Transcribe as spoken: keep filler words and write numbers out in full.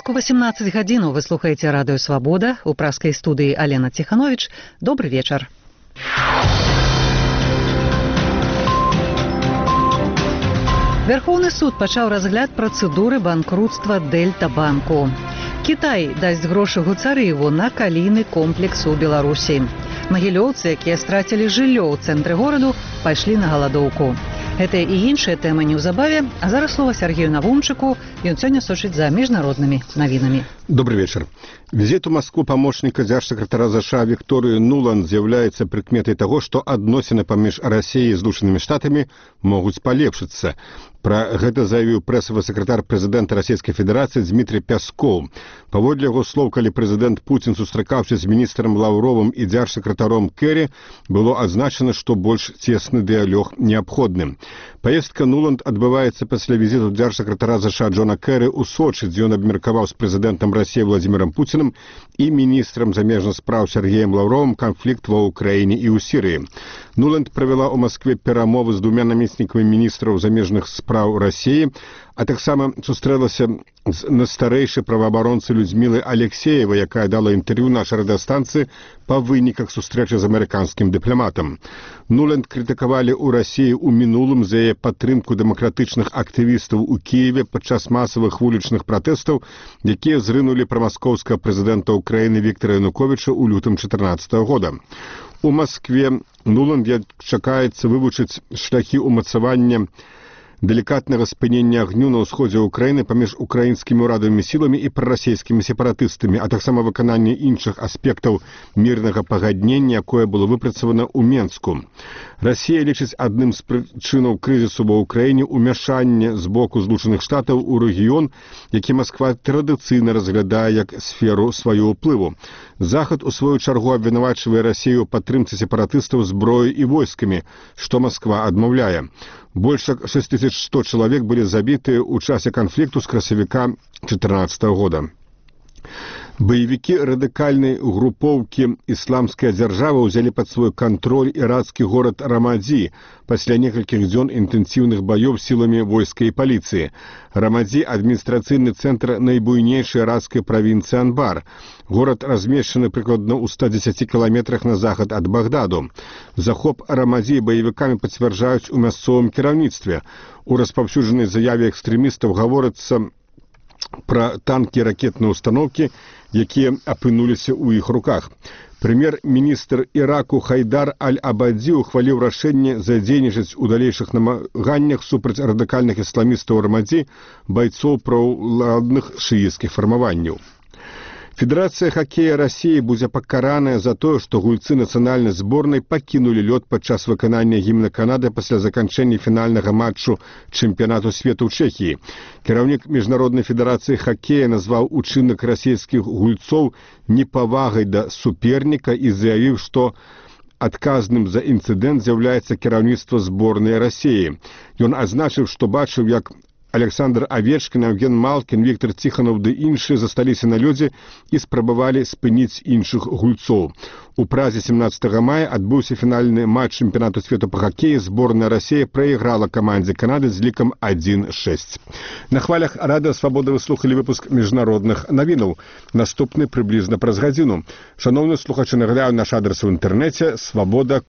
беларуску восемнадцать гадзінаў вы слухаеце радыё Свабода. У праскай студыі Алена Ціхановіч. Добры вечар. Верховны суд пачаў разгляд працэдуры банкрутства Дельта-банку. Кітай дасць грошы Гуцарыеву на калійны комплекс у Беларусі. Магілёўцы, якія страцілі жыллё ў цэнтры гораду, пайшлі на галадоўку. Гэтыя і іншыя тэмы неўзабаве, а зараз слова Сергею Навумчыку, ён сёння сочыць за міжнароднымі навінамі. Добрый вечер. Визит у Москву помощника дзяржсакратара ЗША Виктории Нуланд з'яўляецца прыкметай таго, што адносіны паміж Расіяй і Злучанымі Штатамі могуць палепшыцца. Пра гэта заявіў прэсавы сакратар прэзідэнта Расійскай Федэрацыі Дмітрий Пяскоў. Паводле яго слоў, калі прэзідэнт Пуцін сустракаўся з міністрам Лаўровым і дзяржсакратаром Кэрі, было адзначана, што больш цесны дыялог неабходны. Паездка Нуланд адбываецца пасля візіту дзяржсакратара ЗША Джона Кэрі ў Сочы, дзе ён абмеркаваў з прэзідэнтам Расіі Владимиром Путиным і міністрам замежных спраў Сергеем Лаўровым канфлікт ва Ўкраіне і ў Сірыі. Нуланд правяла ў Маскве перамовы з двумя намеснікамі міністраў замежных спраў Расіі, а таксама сустрэлася з найстарэйшай праваабаронцы Людмілай Алексеевай, якая дала інтэрв'ю нашай радыёстанцыі па выніках сустрэчы з амерыканскім дыпламатам. Нуланд крытыкавалі ў Расіі ў мінулым за яе падтрымку дэмакратычных актывістаў у Кіеве падчас масавых вулічных пратэстаў, якія зрынулі прамаскоўскага прэзідэнта Ўкраіны Віктара Януковіча ў лютым чатырнаццатага года. У Маскве Нуланд чакаецца вывучыць шляхі ўмацавання делікатнага спынення агню на ўсходзе Ўкраіны паміж украінскімі ўрадавымі сіламі і прарасійскімі сепаратыстамі, а таксама выкананне іншых аспектаў мірнага пагаднення, якое было выпрацавана ў Менску. Расія лічыць адным з прычынаў крызісу ва Ўкраіне ўмяшанне з боку Злучаных Штатаў у рэгіён, які Масква традыцыйна разглядае як сферу свайго ўплыву. Захад у сваю чаргу абвінавачвае Расію ў падтрымцы сепаратыстаў зброяй і войскамі, што Масква адмаўляе. Больш як шэсць тысяч сто чалавек былі забітыя ў часе канфлікту з красавіка чатырнаццатага года. Баевікі радыкальнай групоўкі «Ісламская дзяржава» ўзялі пад свой кантроль ірацкі горад Рамадзі пасля некалькіх дзён інтэнсіўных баёў сіламі войска і паліцыі. Рамадзі – адміністрацыйны цэнтр найбуйнейшай ірацкай правінцыі Анбар. Горад размешчаны прыкладна ў ста дзесяці кіламетрах на захад ад Багдаду. Захоп Рамадзі баевікамі пацвярджаюць у мясцовым кіраўніцтве. У распаўсюджанай заяве экстрэмістаў гаворыцца пра танкі і ракетныя ўстаноўкі, якія апынуліся ў іх руках. Прэм'ер-міністр Іраку Хайдар Аль-Абадзі ухваліў рашэнне задзейнічаць у далейшых намаганнях супраць радыкальных ісламістаў Рамадзі байцоў праўладных шыіцкіх фармаванняў. Федэрацыя хакея Расіі будзе пакараная за тое, што гульцы нацыянальнай зборнай пакінулі лёд падчас выканання гімна Канады пасля заканчэння фінальнага матчу чэмпіянату свету ў Чэхіі. Кіраўнік Міжнароднай федэрацыі хакея назваў учынак расійскіх гульцоў непавагай да суперніка і заявіў, што адказным за інцыдэнт з'яўляецца кіраўніцтва зборнай Расіі. Ён адзначыў, што бачыў, як Александр Авечкін, Евген Малкін, Віктор Ціханов ды іншыя засталіся на лёдзе і спрабавалі спыніць іншых гульцоў. У Празе семнаццатага мая адбыўся фінальны матч чэмпіянату свету па хакеі. Зборная Расіі прайграла камандзе Канады з лікам адзін шэсць. На хвалях радыё Свабода вы слухалі выпуск міжнародных навінаў. Наступны прыблізна праз гадзіну. Шаноўныя слухачы, нагадаю наш адрас у інтэрнэце свабода